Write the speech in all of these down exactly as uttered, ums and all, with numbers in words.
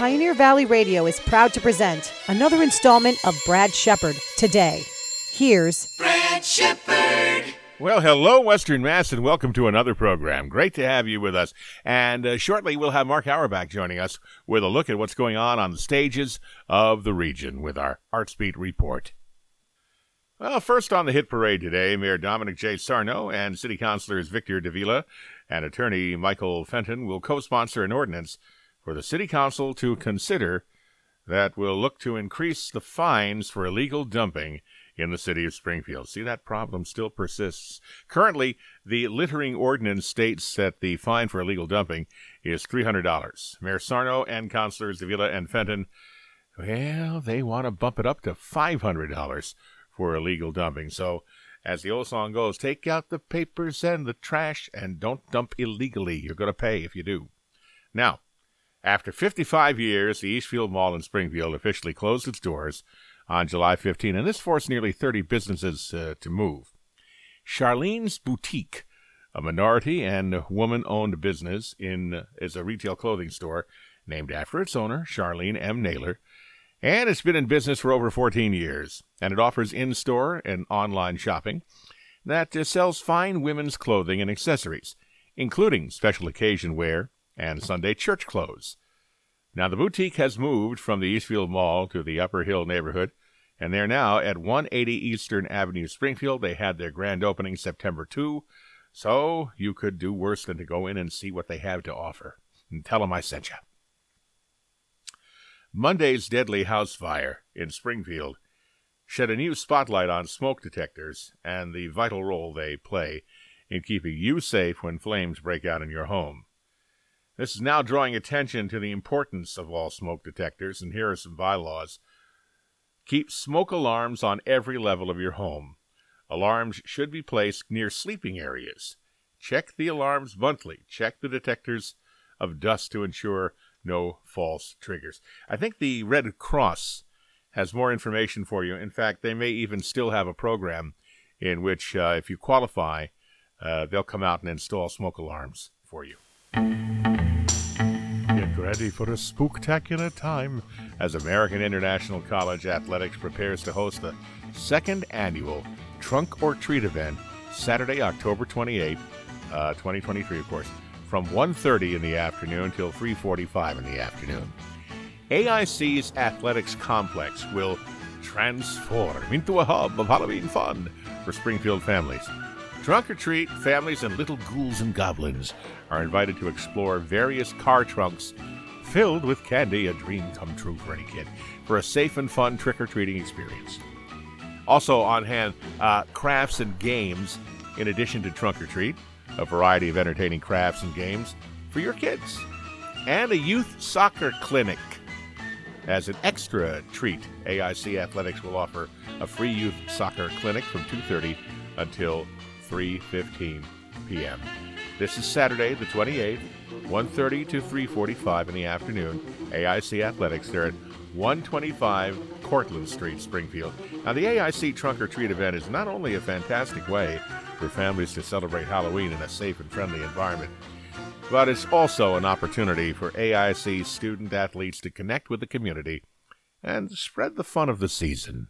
Pioneer Valley Radio is proud to present another installment of Brad Shepard Today. Here's Brad Shepard. Well, hello, Western Mass, and welcome to another program. Great to have you with us. And uh, shortly, we'll have Mark Auerbach joining us with a look at what's going on on the stages of the region with our ArtsBeat report. Well, first on the hit parade today, Mayor Dominic J. Sarno and City Councilors Victor Davila and Attorney Michael Fenton will co-sponsor an ordinance for the City Council to consider that will look to increase the fines for illegal dumping in the city of Springfield. See, that problem still persists. Currently, the littering ordinance states that the fine for illegal dumping is three hundred dollars. Mayor Sarno and Councilors Davila and Fenton, well, they want to bump it up to five hundred dollars for illegal dumping. So, as the old song goes, take out the papers and the trash and don't dump illegally. You're going to pay if you do. Now, after fifty-five years, the Eastfield Mall in Springfield officially closed its doors on July fifteenth, and this forced nearly thirty businesses uh, to move. Charlene's Boutique, a minority and woman-owned business, in is a retail clothing store named after its owner, Charlene M. Naylor, and it's been in business for over fourteen years, and it offers in-store and online shopping that uh, sells fine women's clothing and accessories, including special occasion wear and Sunday church clothes. Now, the boutique has moved from the Eastfield Mall to the Upper Hill neighborhood, and they're now at one eighty Eastern Avenue, Springfield. They had their grand opening September second, so you could do worse than to go in and see what they have to offer. And tell them I sent you. Monday's deadly house fire in Springfield shed a new spotlight on smoke detectors and the vital role they play in keeping you safe when flames break out in your home. This is now drawing attention to the importance of all smoke detectors, and here are some bylaws. Keep smoke alarms on every level of your home. Alarms should be placed near sleeping areas. Check the alarms monthly. Check the detectors of dust to ensure no false triggers. I think the Red Cross has more information for you. In fact, they may even still have a program in which, uh, if you qualify, uh, they'll come out and install smoke alarms for you. Get ready for a spooktacular time as American International College Athletics prepares to host the second annual Trunk or Treat event Saturday, October twenty-eighth, uh, twenty twenty-three, of course, from one thirty in the afternoon till three forty-five in the afternoon. A I C's athletics complex will transform into a hub of Halloween fun for Springfield families. Trunk or Treat families and little ghouls and goblins are invited to explore various car trunks filled with candy, a dream come true for any kid, for a safe and fun trick-or-treating experience. Also on hand, uh, crafts and games in addition to Trunk or Treat, a variety of entertaining crafts and games for your kids, and a youth soccer clinic. As an extra treat, A I C Athletics will offer a free youth soccer clinic from two thirty until three fifteen p.m. This is Saturday, the twenty-eighth, one thirty to three forty-five in the afternoon. A I C Athletics, they're at one twenty-five Cortlandt Street, Springfield. Now, the A I C Trunk or Treat event is not only a fantastic way for families to celebrate Halloween in a safe and friendly environment, but it's also an opportunity for A I C student athletes to connect with the community and spread the fun of the season.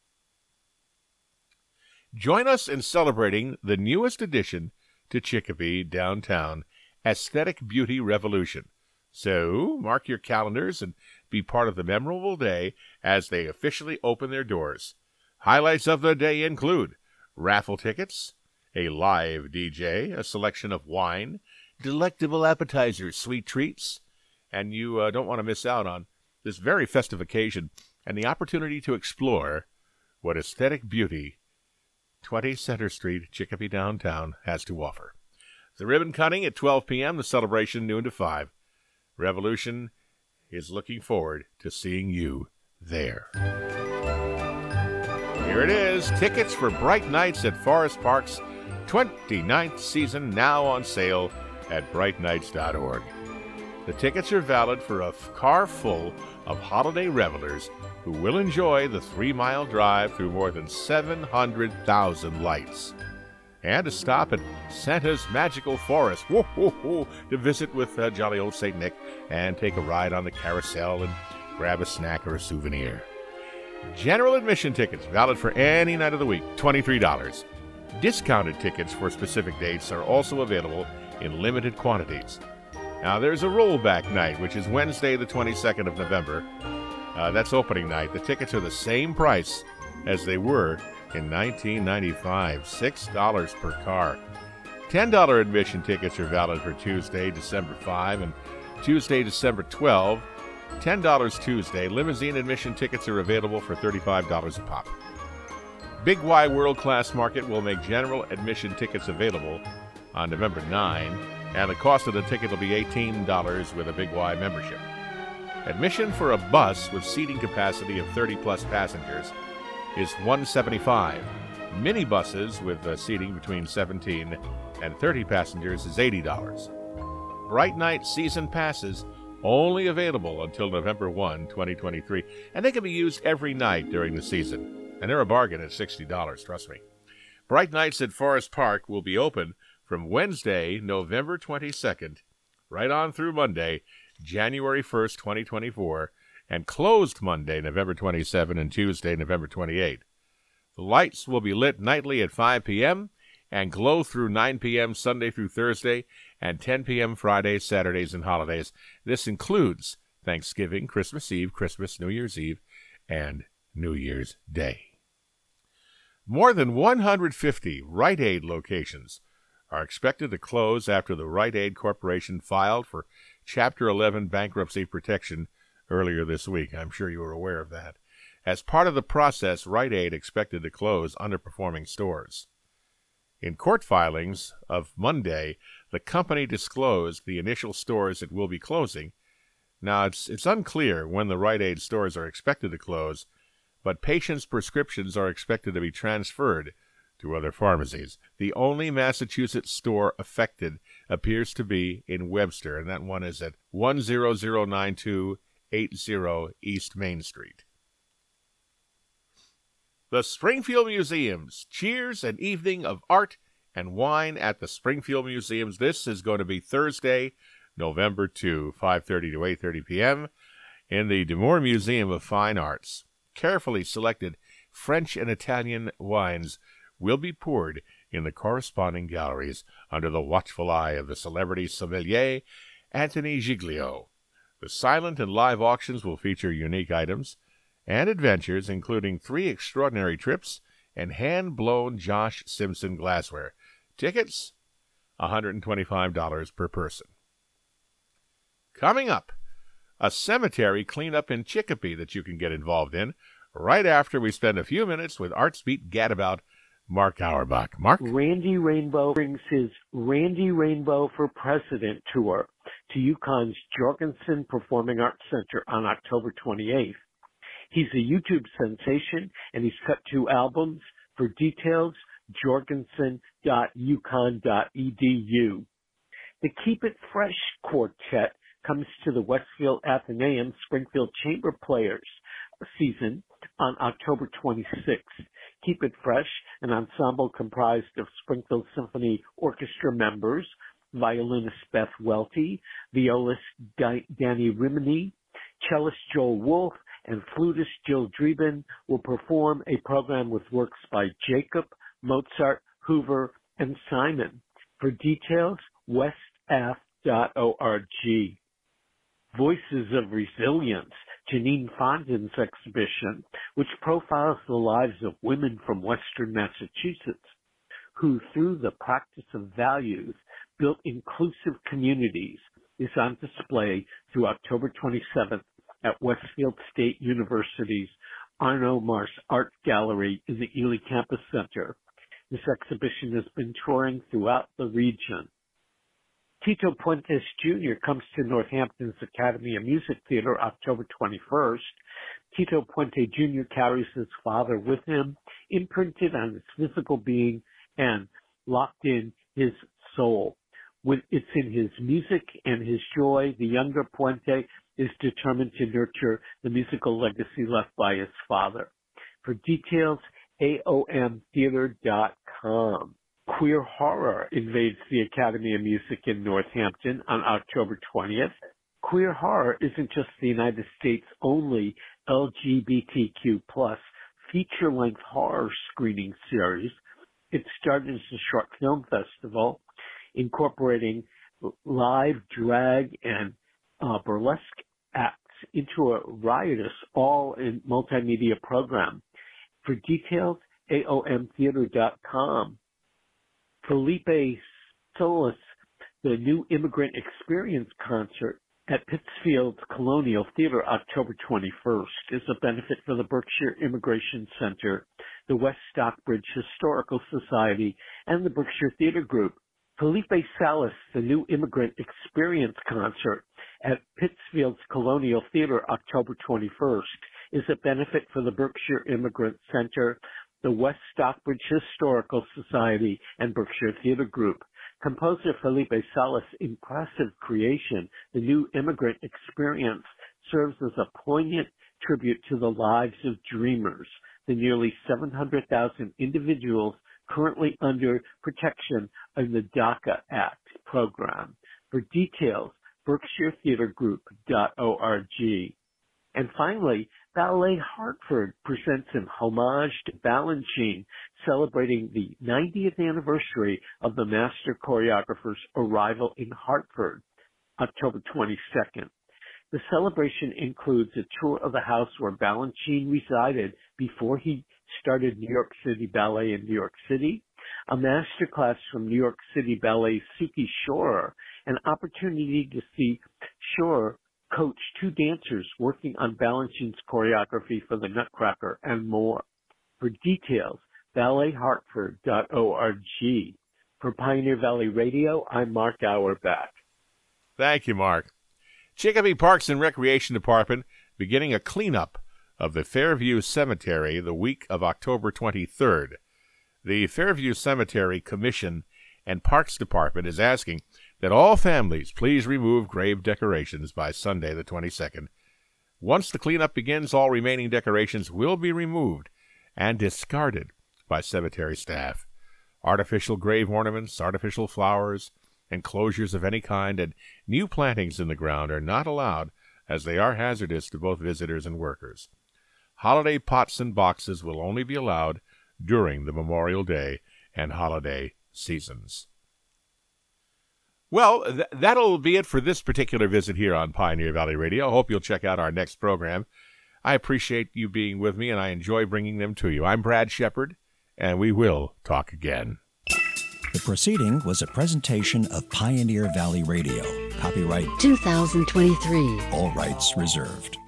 Join us in celebrating the newest addition to Chicopee Downtown Aesthetic Beauty Revolution. So, mark your calendars and be part of the memorable day as they officially open their doors. Highlights of the day include raffle tickets, a live D J, a selection of wine, delectable appetizers, sweet treats, and you uh, don't want to miss out on this very festive occasion and the opportunity to explore what aesthetic beauty twenty Center Street, Chicopee Downtown, has to offer. The ribbon cutting at twelve p.m., the celebration noon to five. Revolution is looking forward to seeing you there. Here it is, tickets for Bright Nights at Forest Park's twenty-ninth season now on sale at bright nights dot org. The tickets are valid for a car full of holiday revelers who will enjoy the three-mile drive through more than seven hundred thousand lights. and a stop at Santa's Magical Forest whoa, whoa, whoa, to visit with uh, jolly old Saint Nick and take a ride on the carousel and grab a snack or a souvenir. General admission tickets, valid for any night of the week, twenty-three dollars. Discounted tickets for specific dates are also available in limited quantities. Now, there's a rollback night, which is Wednesday, the twenty-second of November. Uh, that's opening night. The tickets are the same price as they were in nineteen ninety-five, six dollars per car. ten dollars admission tickets are valid for Tuesday, December fifth, and Tuesday, December twelfth. ten dollars Tuesday. Limousine admission tickets are available for thirty-five dollars a pop. Big Y World Class Market will make general admission tickets available on November ninth, and the cost of the ticket will be eighteen dollars with a Big Y membership. Admission for a bus with seating capacity of thirty plus passengers is one hundred seventy-five dollars. Minibuses with uh, seating between seventeen and thirty passengers is eighty dollars. Bright Night season passes only available until November first, twenty twenty-three, and they can be used every night during the season. And they're a bargain at sixty dollars, trust me. Bright Nights at Forest Park will be open from Wednesday, November twenty-second, right on through Monday, January first, twenty twenty-four, and closed Monday, November twenty-seventh, and Tuesday, November twenty-eighth. The lights will be lit nightly at five p.m. and glow through nine p.m. Sunday through Thursday and ten p.m. Fridays, Saturdays, and holidays. This includes Thanksgiving, Christmas Eve, Christmas, New Year's Eve, and New Year's Day. More than one hundred fifty Rite Aid locations are expected to close after the Rite Aid Corporation filed for Chapter eleven bankruptcy protection earlier this week. I'm sure you were aware of that. As part of the process, Rite Aid expected to close underperforming stores. In court filings of Monday, the company disclosed the initial stores it will be closing. Now, it's it's unclear when the Rite Aid stores are expected to close, but patients' prescriptions are expected to be transferred to other pharmacies. The only Massachusetts store affected appears to be in Webster, and that one is at one zero zero nine two eight zero East Main Street. The Springfield Museums. Cheers an evening of art and wine at the Springfield Museums. This is going to be Thursday, November second, five thirty to eight thirty p.m. in the D'Amour Museum of Fine Arts. Carefully selected French and Italian wines will be poured in the corresponding galleries under the watchful eye of the celebrity sommelier Anthony Giglio. The silent and live auctions will feature unique items and adventures, including three extraordinary trips and hand-blown Josh Simpson glassware. Tickets, one hundred twenty-five dollars per person. Coming up, a cemetery cleanup in Chicopee that you can get involved in right after we spend a few minutes with ArtSpeed gadabout Mark Auerbach. Mark? Randy Rainbow brings his Randy Rainbow for President tour to UConn's Jorgensen Performing Arts Center on October twenty-eighth. He's a YouTube sensation, and he's cut two albums. For details, jorgensen dot u conn dot e d u. The Keep It Fresh Quartet comes to the Westfield Athenaeum Springfield Chamber Players season on October twenty-sixth. Keep It Fresh, an ensemble comprised of Springfield Symphony Orchestra members, violinist Beth Welty, violist Danny Rimini, cellist Joel Wolfe, and flutist Jill Drieben will perform a program with works by Jacob, Mozart, Hoover, and Simon. For details, west af dot org. Voices of Resilience, Janine Fondon's exhibition, which profiles the lives of women from Western Massachusetts who, through the practice of values, built inclusive communities, is on display through October twenty-seventh at Westfield State University's Arno Mars Art Gallery in the Ely Campus Center. This exhibition has been touring throughout the region. Tito Puentes Junior comes to Northampton's Academy of Music Theater October twenty-first. Tito Puente Junior carries his father with him, imprinted on his physical being and locked in his soul. With it's in his music and his joy, the younger Puente is determined to nurture the musical legacy left by his father. For details, a o m theater dot com. Queer horror invades the Academy of Music in Northampton on October twentieth. Queer horror isn't just the United States' only L G B T Q plus feature-length horror screening series. It started as a short film festival incorporating live drag and uh, burlesque acts into a riotous all-in multimedia program. For details, A O M theater dot com. Felipe Solis, the New Immigrant Experience concert at Pittsfield's Colonial Theater October twenty-first is a benefit for the Berkshire Immigration Center, the West Stockbridge Historical Society, and the Berkshire Theater Group. Felipe Salas, the New Immigrant Experience concert at Pittsfield's Colonial Theater October twenty-first is a benefit for the Berkshire Immigrant Center, the West Stockbridge Historical Society, and Berkshire Theater Group. Composer Felipe Salas' impressive creation, The New Immigrant Experience, serves as a poignant tribute to the lives of dreamers, the nearly seven hundred thousand individuals currently under protection in the DACA Act program. For details, berkshire theater group dot org. And finally, Ballet Hartford presents an homage to Balanchine, celebrating the ninetieth anniversary of the master choreographer's arrival in Hartford, October twenty-second. The celebration includes a tour of the house where Balanchine resided before he started New York City Ballet in New York City, a master class from New York City Ballet's Suki Shore, an opportunity to see Shore coach two dancers working on Balanchine's choreography for the Nutcracker, and more. For details, ballet hartford dot org. For Pioneer Valley Radio, I'm Mark Auerbach. Thank you, Mark. Chicopee Parks and Recreation Department beginning a cleanup of the Fairview Cemetery the week of October twenty-third. The Fairview Cemetery Commission and Parks Department is asking that all families please remove grave decorations by Sunday the twenty-second. Once the cleanup begins, all remaining decorations will be removed and discarded by cemetery staff. Artificial grave ornaments, artificial flowers, enclosures of any kind, and new plantings in the ground are not allowed, as they are hazardous to both visitors and workers. Holiday pots and boxes will only be allowed during the Memorial Day and holiday seasons. Well, th- that'll be it for this particular visit here on Pioneer Valley Radio. I hope you'll check out our next program. I appreciate you being with me, and I enjoy bringing them to you. I'm Brad Shepard, and we will talk again. The proceeding was a presentation of Pioneer Valley Radio. Copyright two thousand twenty-three. All rights reserved.